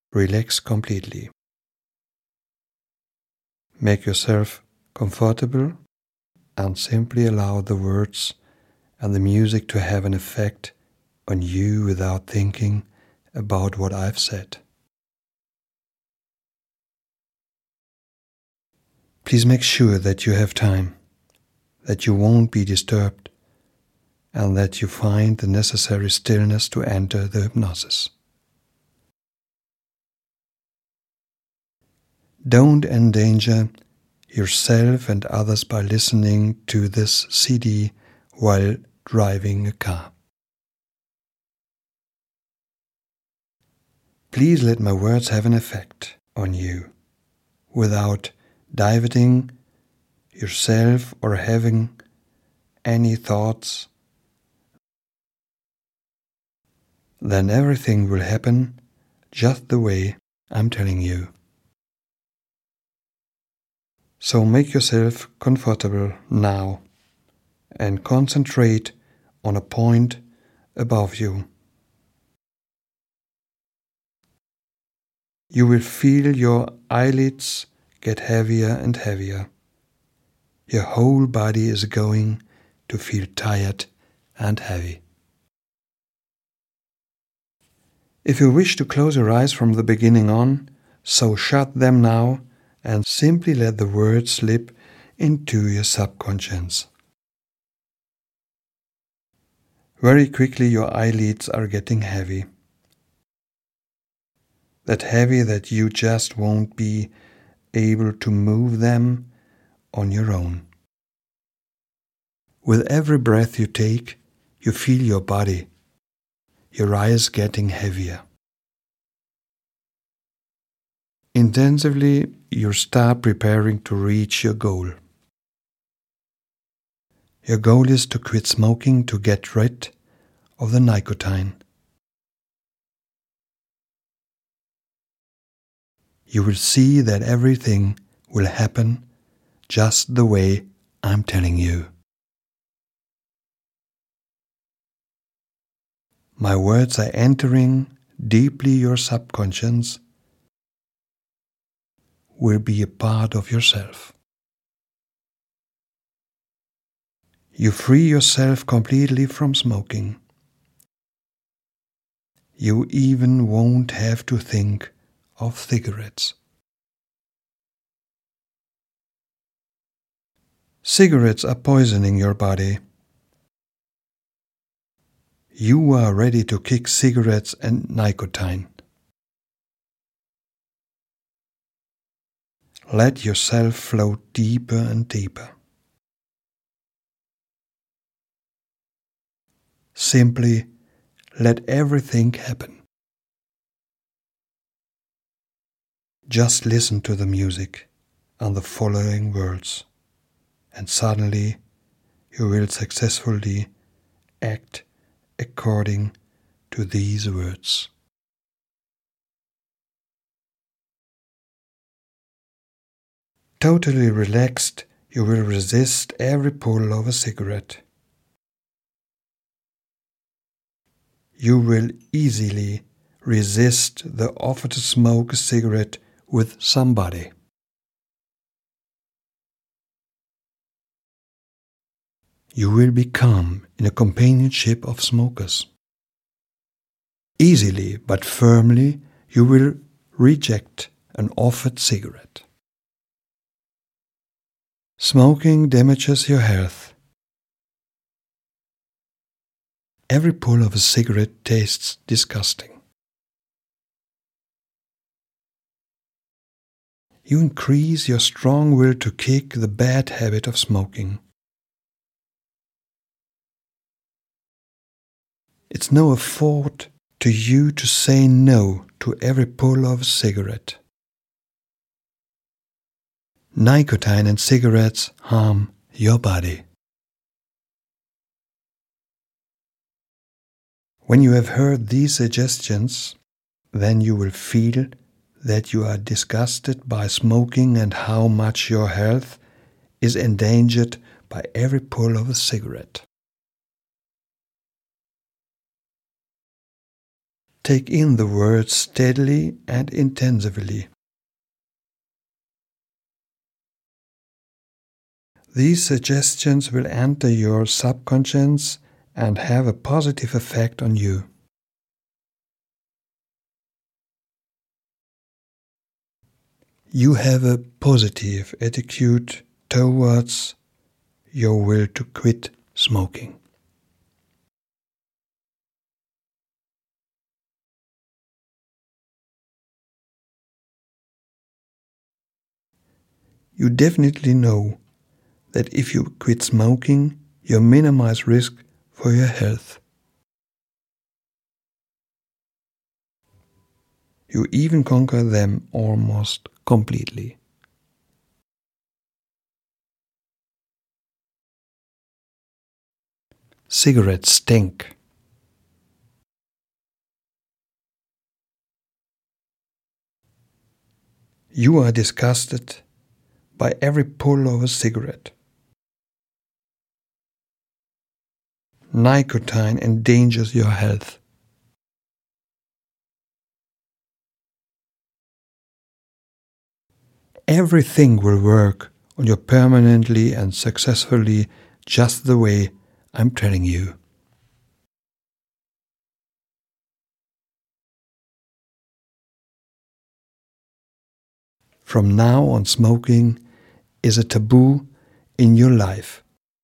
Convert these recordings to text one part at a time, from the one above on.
relax completely. Make yourself comfortable and simply allow the words and the music to have an effect on you without thinking about what I've said. Please make sure that you have time, that you won't be disturbed, and that you find the necessary stillness to enter the hypnosis. Don't endanger yourself and others by listening to this CD while driving a car. Please let my words have an effect on you without diverting yourself or having any thoughts. Then everything will happen just the way I'm telling you. So make yourself comfortable now and concentrate on a point above you. You will feel your eyelids get heavier and heavier. Your whole body is going to feel tired and heavy. If you wish to close your eyes from the beginning on, so shut them now and simply let the words slip into your subconscious. Very quickly your eyelids are getting heavy. That heavy that you just won't be able to move them on your own. With every breath you take, you feel your body, your eyes getting heavier. Intensively, you start preparing to reach your goal. Your goal is to quit smoking to get rid of the nicotine. You will see that everything will happen just the way I'm telling you. My words are entering deeply your subconscious, will be a part of yourself. You free yourself completely from smoking. You even won't have to think of cigarettes. Cigarettes are poisoning your body. You are ready to kick cigarettes and nicotine. Let yourself float deeper and deeper. Simply let everything happen. Just listen to the music and the following words, and suddenly you will successfully act according to these words. Totally relaxed, you will resist every pull of a cigarette. You will easily resist the offer to smoke a cigarette with somebody. You will become in a companionship of smokers. Easily but firmly, you will reject an offered cigarette. Smoking damages your health. Every pull of a cigarette tastes disgusting. You increase your strong will to kick the bad habit of smoking. It's no effort to you to say no to every pull of a cigarette. Nicotine and cigarettes harm your body. When you have heard these suggestions, then you will feel that you are disgusted by smoking and how much your health is endangered by every pull of a cigarette. take in the words steadily and intensively. These suggestions will enter your subconscious and have a positive effect on you. You have a positive attitude towards your will to quit smoking. You definitely know that if you quit smoking, you minimize risk for your health. You even conquer them almost completely. Cigarettes stink. You are disgusted by every pull of a cigarette. Nicotine endangers your health. Everything will work on you permanently and successfully just the way I'm telling you. From now on, smoking is a taboo in your life.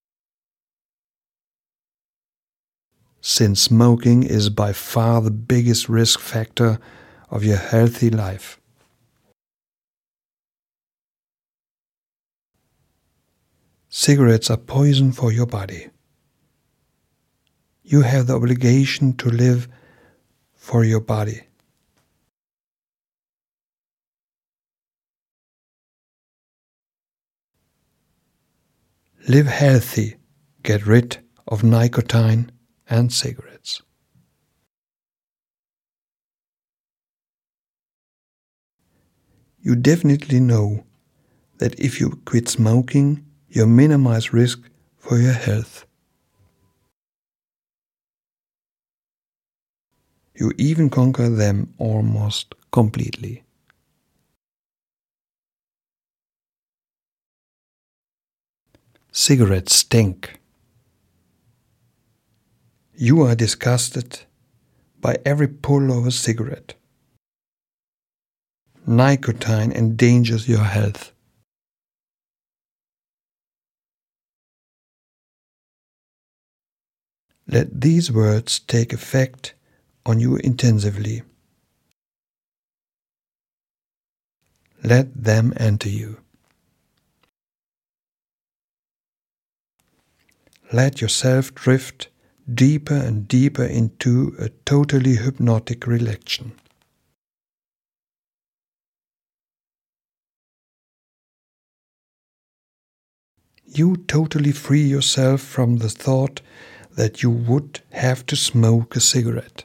Since smoking is by far the biggest risk factor of your healthy life. Cigarettes are poison for your body. You have the obligation to live for your body. Live healthy, get rid of nicotine and cigarettes. You definitely know that if you quit smoking, you minimize risk for your health. You even conquer them almost completely. Cigarettes stink. You are disgusted by every pull of a cigarette. Nicotine endangers your health. Let these words take effect on you intensively. Let them enter you. Let yourself drift deeper and deeper into a totally hypnotic relaxation. You totally free yourself from the thought that you would have to smoke a cigarette.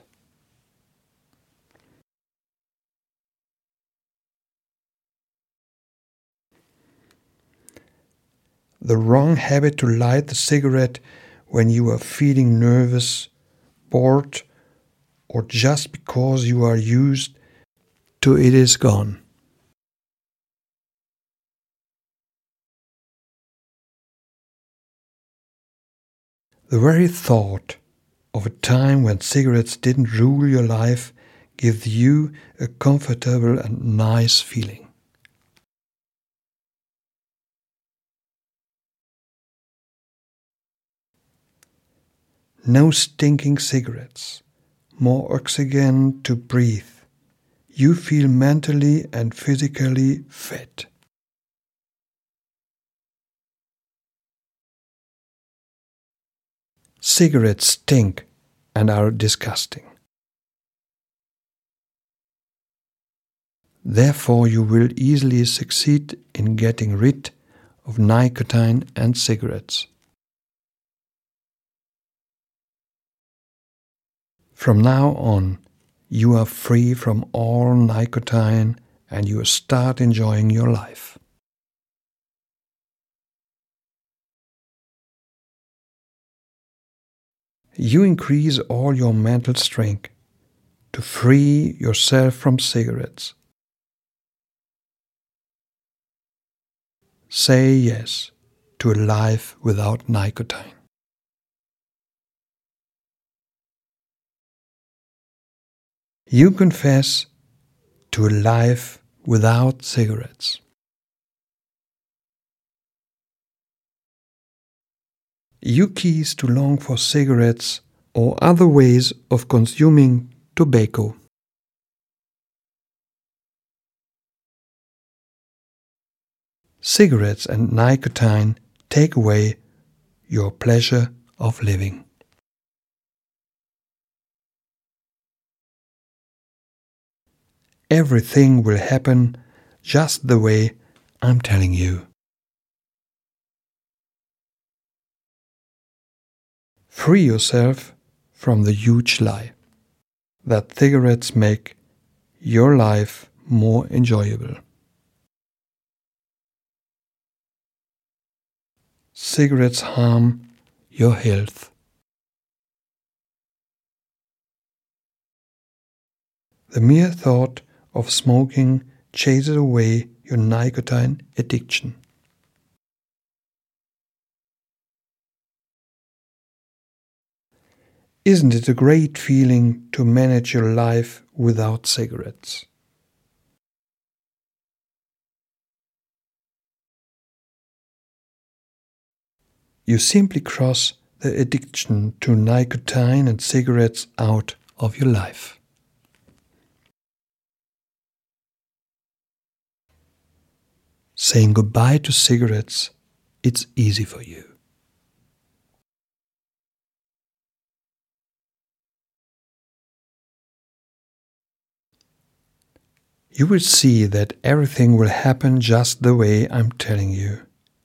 The wrong habit to light the cigarette when you are feeling nervous, bored, or just because you are used to it is gone. The very thought of a time when cigarettes didn't rule your life gives you a comfortable and nice feeling. No stinking cigarettes, more oxygen to breathe. You feel mentally and physically fit. Cigarettes stink and are disgusting. Therefore, you will easily succeed in getting rid of nicotine and cigarettes. From now on, you are free from all nicotine and you start enjoying your life. You increase all your mental strength to free yourself from cigarettes. Say yes to a life without nicotine. You confess to a life without cigarettes. You cease to long for cigarettes or other ways of consuming tobacco. Cigarettes and nicotine take away your pleasure of living. Everything will happen just the way I'm telling you. Free yourself from the huge lie that cigarettes make your life more enjoyable. Cigarettes harm your health. The mere thought of smoking chases away your nicotine addiction. Isn't it a great feeling to manage your life without cigarettes? You simply cross the addiction to nicotine and cigarettes out of your life. Saying goodbye to cigarettes, it's easy for you. You will see that everything will happen just the way I'm telling you.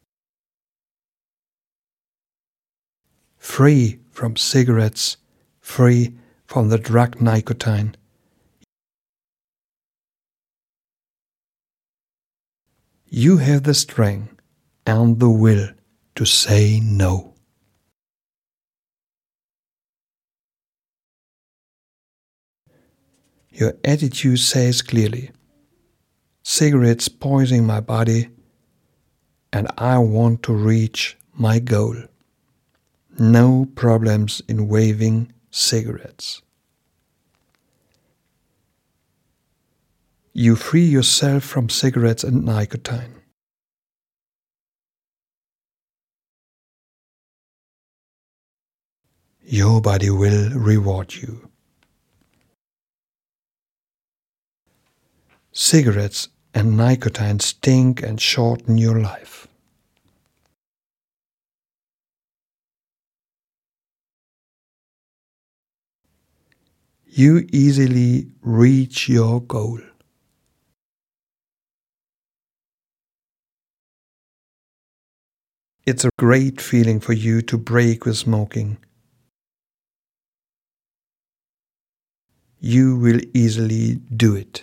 Free from cigarettes, free from the drug nicotine. You have the strength and the will to say no. Your attitude says clearly, cigarettes poison my body and I want to reach my goal. No problems in waving cigarettes. You free yourself from cigarettes and nicotine. Your body will reward you. Cigarettes and nicotine stink and shorten your life. You easily reach your goal. It's a great feeling for you to break with smoking. You will easily do it.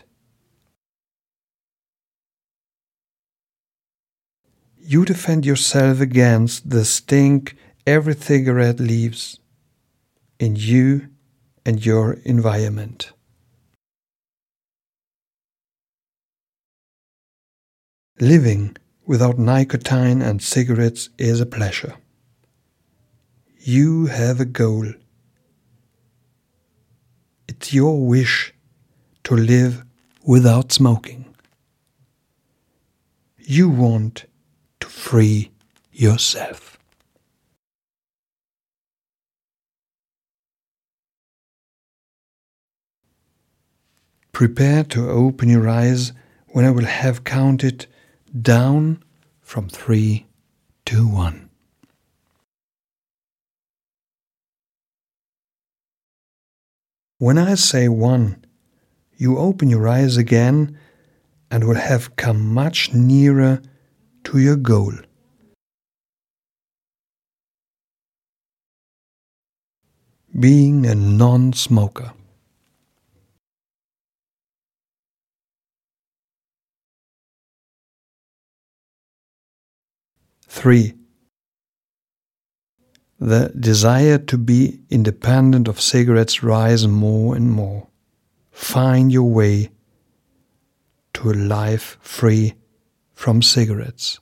You defend yourself against the stink every cigarette leaves in you and your environment. Living without nicotine and cigarettes is a pleasure. You have a goal. It's your wish to live without smoking. You want to free yourself. Prepare to open your eyes when I will have counted down from 3 to 1. When I say 1, you open your eyes again and will have come much nearer to your goal. Being a non-smoker. 3. The desire to be independent of cigarettes rises more and more. find your way to a life free from cigarettes.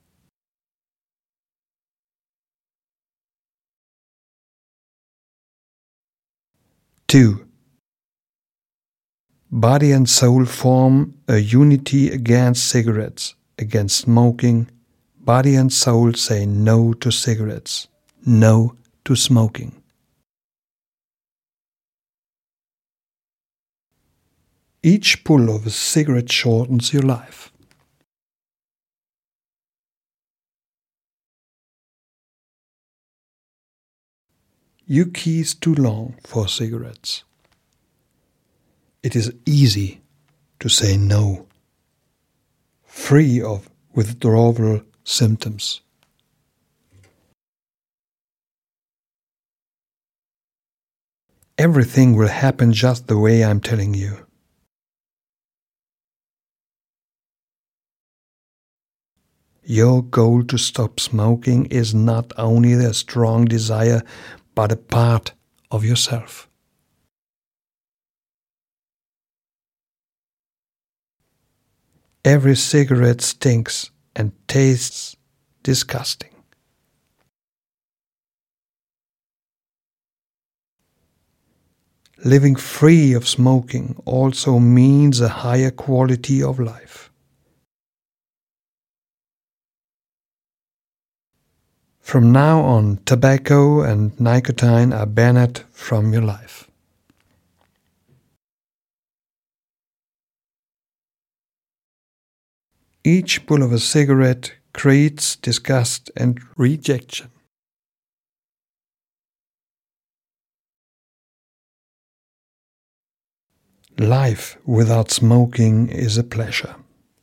2. Body and soul form a unity against cigarettes, against smoking. Body and soul say no to cigarettes, no to smoking. Each pull of a cigarette shortens your life. You keys too long for cigarettes. It is easy to say no, free of withdrawal symptoms. Everything will happen just the way I'm telling you. Your goal to stop smoking is not only a strong desire, but a part of yourself. Every cigarette stinks and tastes disgusting. Living free of smoking also means a higher quality of life. From now on, tobacco and nicotine are banned from your life. Each pull of a cigarette creates disgust and rejection. Life without smoking is a pleasure.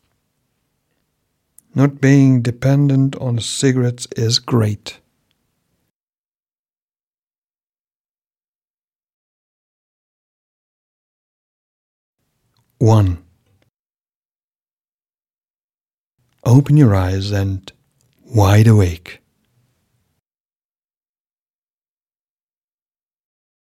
Not being dependent on cigarettes is great. One. Open your eyes and wide awake.